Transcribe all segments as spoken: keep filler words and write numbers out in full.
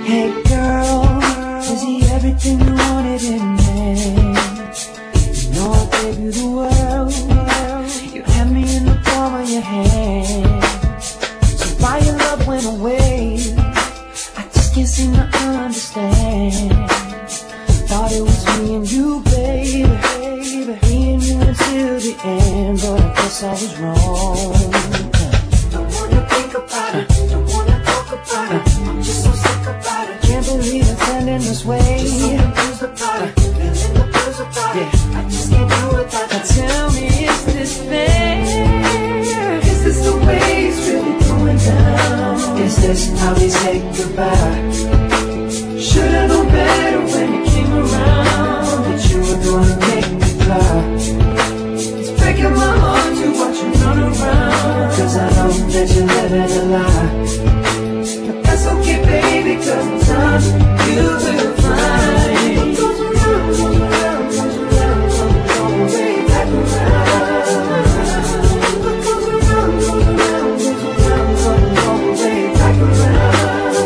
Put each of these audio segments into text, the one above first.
Hey girl, is he everything you wanted in a man? You know I gave you the world. You had me in the palm of your hand. So why your love went away? I just can't seem to understand. Thought it was me and you, baby, me and you until the end, but I guess I was wrong. Don't wanna think about it, don't wanna talk about it. I'm just so sick about it. Can't believe it's ending this way. Just so confused about it, feeling the blues about it. I just can't do without it. Tell me, is this fair? Is this the way it's really going down? Is this how we say goodbye? Should've known better when you came around, that you were gonna make me fly. It's breaking my heart to watch you run around, cause I know that you're living a lie. But that's okay, baby, cause in time you will find what goes around, goes around, goes around, comes all the way back around. What goes around, goes around, goes around, comes all the way back around.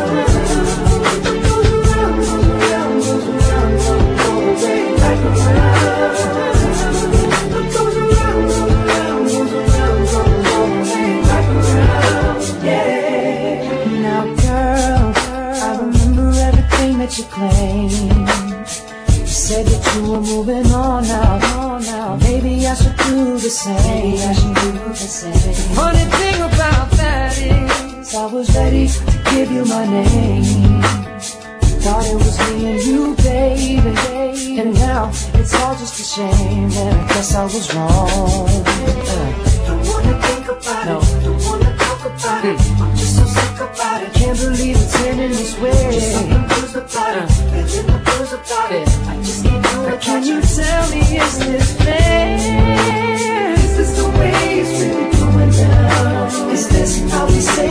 That you claimed, you said that you were moving on now, on now. Maybe I should do the same. I should do the same. The funny thing about that is, I was ready to give you my name. Thought it was me and you, baby, and now it's all just a shame. And I guess I was wrong. Uh, don't wanna think about no. it, don't wanna talk about mm. it. I'm just so sick about it. Can't believe it's ending this way. Just so confused about it, feeling the blues about it. I just can't do it. Can you tell me, is this fair? Is this the way it's really going down? Is this how we say